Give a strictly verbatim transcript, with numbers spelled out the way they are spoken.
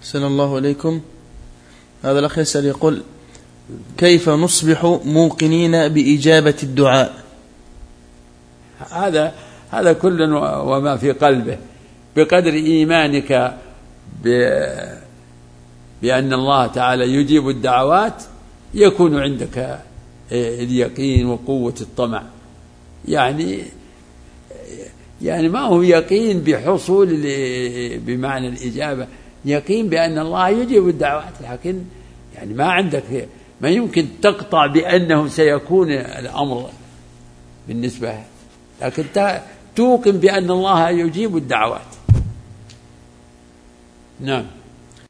أحسن الله إليكم. هذا الأخ يسأل يقول: كيف نصبح موقنين بإجابة الدعاء؟ هذا هذا كل وما في قلبه، بقدر إيمانك بأن الله تعالى يجيب الدعوات يكون عندك اليقين وقوة الطمع. يعني يعني ما هو يقين بحصول بمعنى الإجابة، يقين بأن الله يجيب الدعوات، لكن يعني ما عندك، ما يمكن تقطع بأنه سيكون الأمر بالنسبة، لكن توقن بأن الله يجيب الدعوات. نعم.